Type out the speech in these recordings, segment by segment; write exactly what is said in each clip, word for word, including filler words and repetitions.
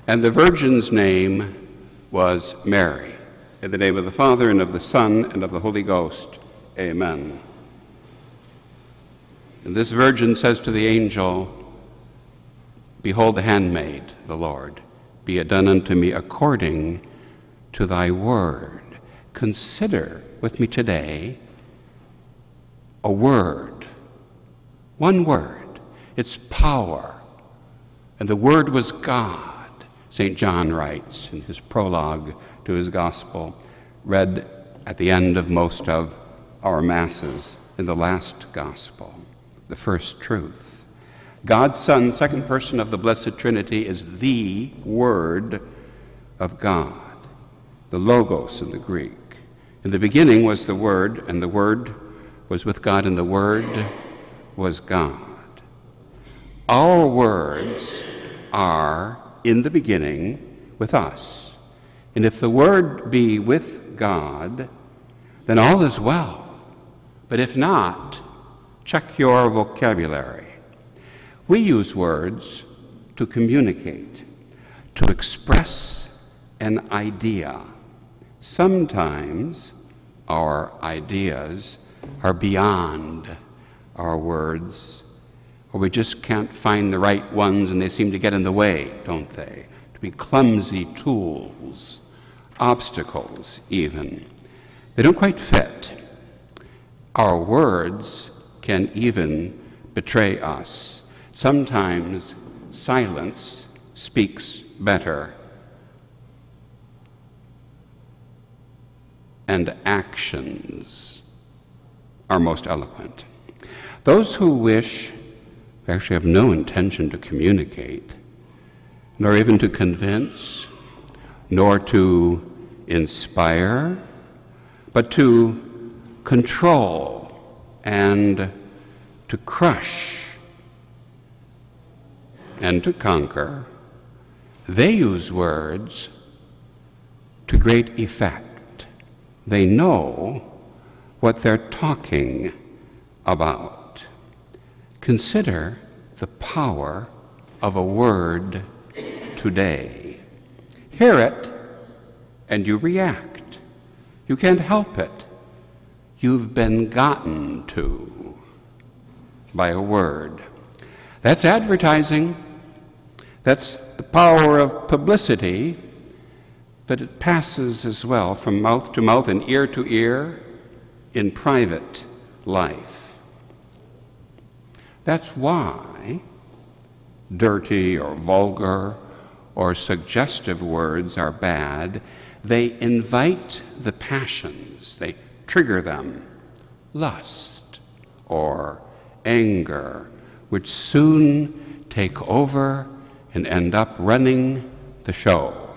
And the virgin's name was Mary. In the name of the Father, and of the Son, and of the Holy Ghost. Amen. And this virgin says to the angel, "Behold the handmaid, the Lord. Be it done unto me according to thy word." Consider with me today a word, one word, its power. And the Word was God, Saint John writes in his prologue to his Gospel, read at the end of most of our Masses in the last Gospel, the first truth. God's Son, second person of the Blessed Trinity, is the Word of God, the Logos in the Greek. In the beginning was the Word, and the Word was with God, and the Word was God. Our words are in the beginning with us. And if the Word be with God, then all is well. But if not, check your vocabulary. We use words to communicate, to express an idea. Sometimes our ideas are beyond our words, or we just can't find the right ones and they seem to get in the way, don't they? To be clumsy tools, obstacles even. They don't quite fit. Our words can even betray us. Sometimes silence speaks better, and actions are most eloquent. Those who wish, who actually have no intention to communicate, nor even to convince, nor to inspire, but to control and to crush and to conquer, they use words to great effect. They know what they're talking about. Consider the power of a word today. Hear it, and you react. You can't help it. You've been gotten to by a word. That's advertising. That's the power of publicity, but it passes as well from mouth to mouth and ear to ear in private life. That's why dirty or vulgar or suggestive words are bad. They invite the passions. They trigger them. Lust or anger, which soon take over and end up running the show.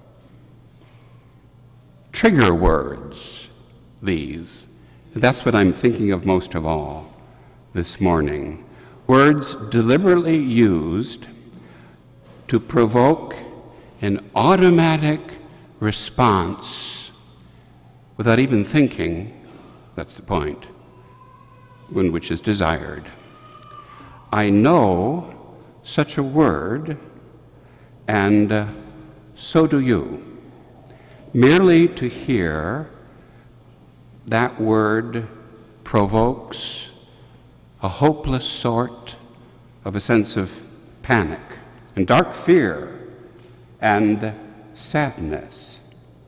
Trigger words, these. That's what I'm thinking of most of all this morning. Words deliberately used to provoke an automatic response without even thinking, that's the point, when which is desired. I know such a word, and uh, so do you. Merely to hear that word provokes a hopeless sort of a sense of panic and dark fear and sadness.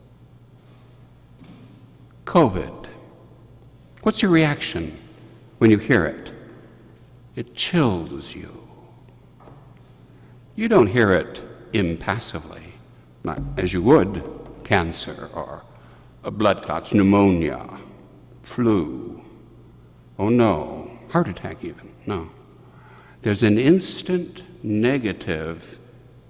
COVID. What's your reaction when you hear it? It chills you. You don't hear it impassively, not as you would cancer or a blood clots, pneumonia, flu. Oh no, heart attack even, no. There's an instant negative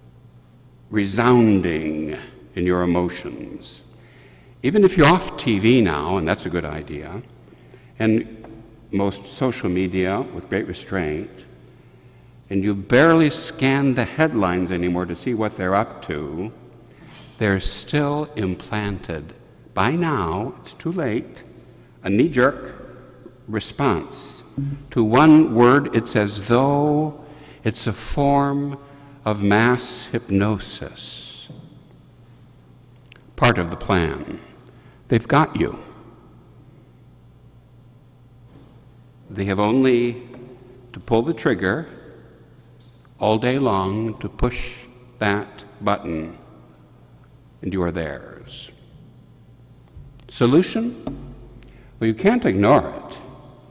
resounding in your emotions. Even if you're off T V now, and that's a good idea, and most social media with great restraint, and you barely scan the headlines anymore to see what they're up to, they're still implanted. By now, it's too late, a knee-jerk response to one word. It's as though it's a form of mass hypnosis. Part of the plan. They've got you. They have only to pull the trigger all day long to push that button, and you are theirs. Solution? Well, you can't ignore it,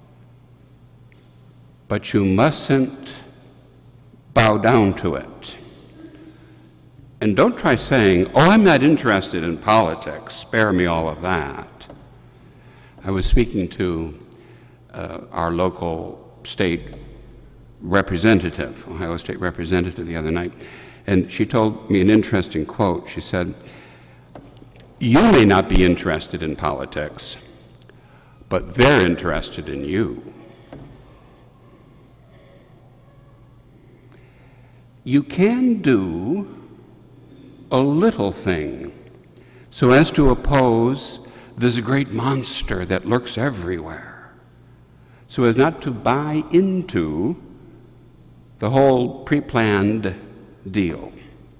but you mustn't bow down to it. And don't try saying, oh, I'm not interested in politics, spare me all of that. I was speaking to uh, our local state representative, Ohio State representative, the other night, and she told me an interesting quote. She said, you may not be interested in politics, but they're interested in you. You can do a little thing so as to oppose this great monster that lurks everywhere, so as not to buy into the whole pre-planned deal.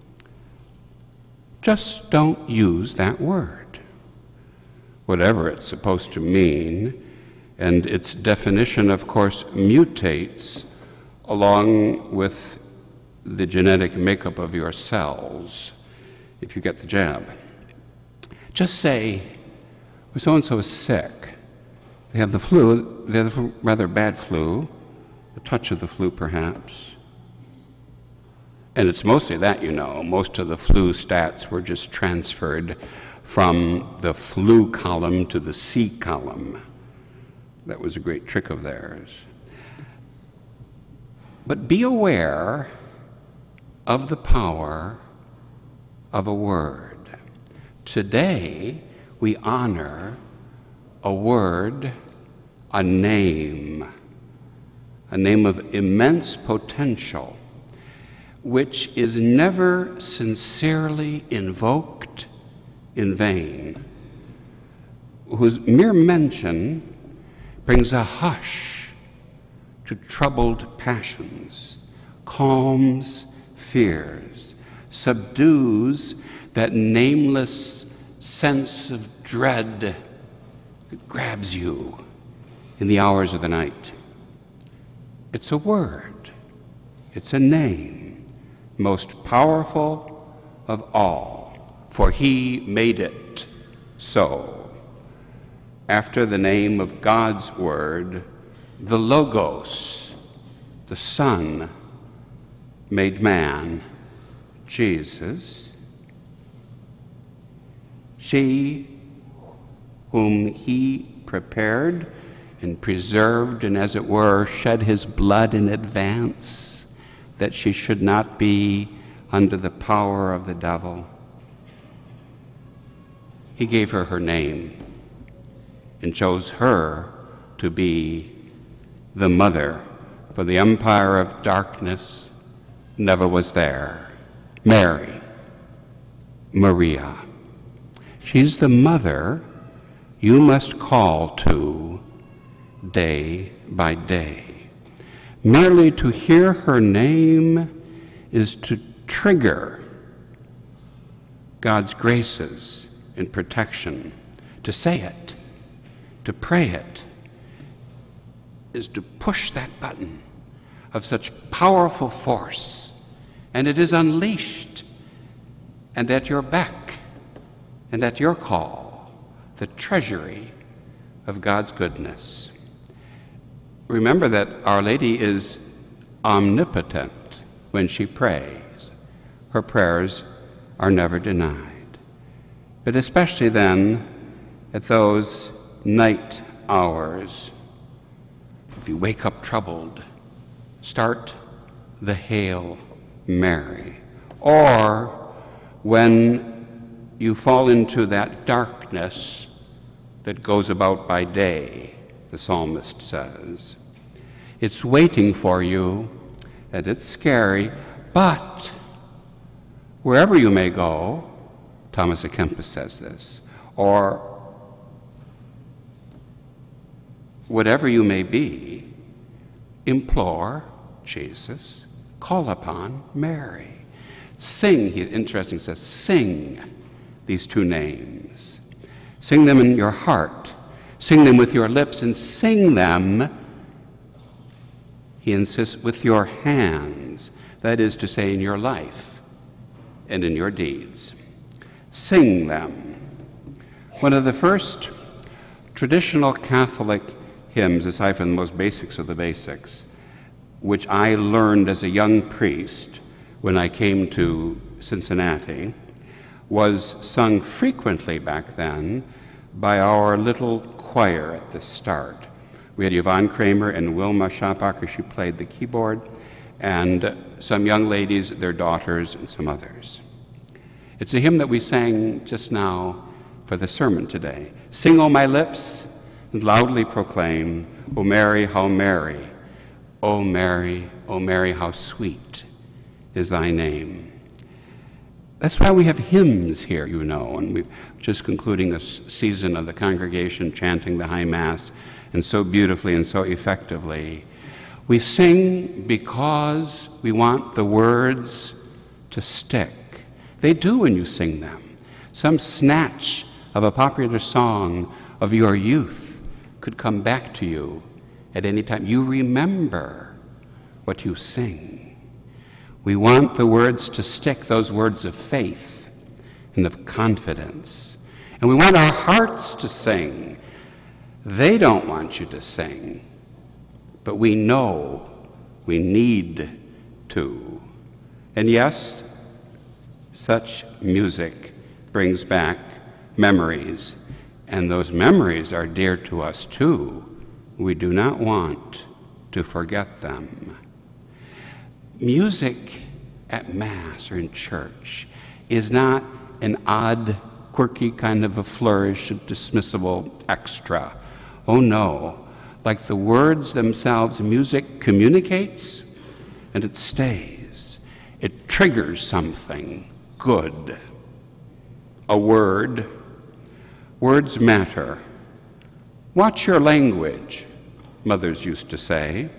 Just don't use that word, whatever it's supposed to mean, and its definition, of course, mutates along with the genetic makeup of your cells if you get the jab. Just say, well, so-and-so is sick. They have the flu, they have a rather bad flu, a touch of the flu perhaps. And it's mostly that, you know. Most of the flu stats were just transferred from the flu column to the C column. That was a great trick of theirs. But be aware of the power of a word. Today, we honor a word, a name, a name of immense potential, which is never sincerely invoked in vain, whose mere mention brings a hush to troubled passions, calms fears, subdues that nameless sense of dread that grabs you in the hours of the night. It's a word. It's a name, most powerful of all, for he made it so. After the name of God's word, the Logos, the Son, made man, Jesus, she whom he prepared and preserved and, as it were, shed his blood in advance that she should not be under the power of the devil. He gave her her name and chose her to be the mother, for the empire of darkness never was there. Mary, Maria. She's the mother you must call to day by day. Merely to hear her name is to trigger God's graces and protection. To say it, to pray it, is to push that button of such powerful force, and it is unleashed and at your beck and at your call, the treasury of God's goodness. Remember that Our Lady is omnipotent when she prays. Her prayers are never denied. But especially then at those night hours, if you wake up troubled, start the Hail Mary. Or when you fall into that darkness that goes about by day, the psalmist says, it's waiting for you, and it's scary, but wherever you may go, Thomas à Kempis says this, or whatever you may be, implore Jesus, call upon Mary. Sing, he, interesting, says, sing these two names. Sing them in your heart. Sing them with your lips, and sing them, he insists, with your hands. That is to say, in your life and in your deeds. Sing them. One of the first traditional Catholic hymns, aside from the most basics of the basics, which I learned as a young priest when I came to Cincinnati, was sung frequently back then by our little choir at the start. We had Yvonne Kramer and Wilma Schapacher, she played the keyboard, and some young ladies, their daughters, and some others. It's a hymn that we sang just now for the sermon today. Sing, O my lips, and loudly proclaim, O Mary, how Mary, O Mary, O Mary, how sweet is thy name. That's why we have hymns here, you know, and we're just concluding a season of the congregation chanting the High Mass, and so beautifully and so effectively. We sing because we want the words to stick. They do when you sing them. Some snatch of a popular song of your youth could come back to you at any time. You remember what you sing. We want the words to stick, those words of faith and of confidence. And we want our hearts to sing. They don't want you to sing, but we know we need to. And yes, such music brings back memories, and those memories are dear to us too. We do not want to forget them. Music at Mass or in church is not an odd, quirky kind of a flourish, a dismissible extra. Oh no, like the words themselves, music communicates and it stays. It triggers something good. A word. Words matter. Watch your language, mothers used to say.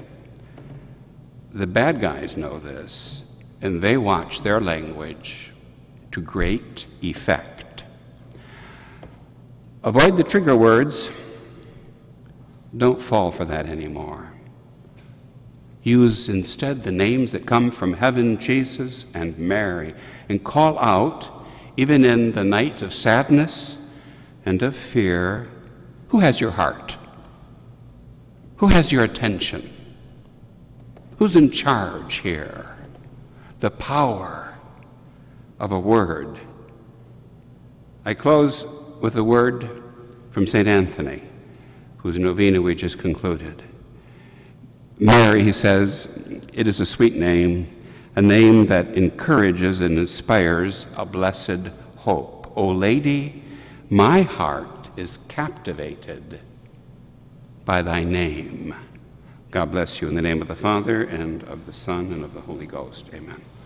The bad guys know this, and they watch their language to great effect. Avoid the trigger words. Don't fall for that anymore. Use instead the names that come from heaven, Jesus and Mary, and call out, even in the night of sadness and of fear, who has your heart? Who has your attention? Who's in charge here? The power of a word. I close with a word from Saint Anthony, whose novena we just concluded. Mary, he says, it is a sweet name, a name that encourages and inspires a blessed hope. O Lady, my heart is captivated by thy name. God bless you in the name of the Father, and of the Son, and of the Holy Ghost. Amen.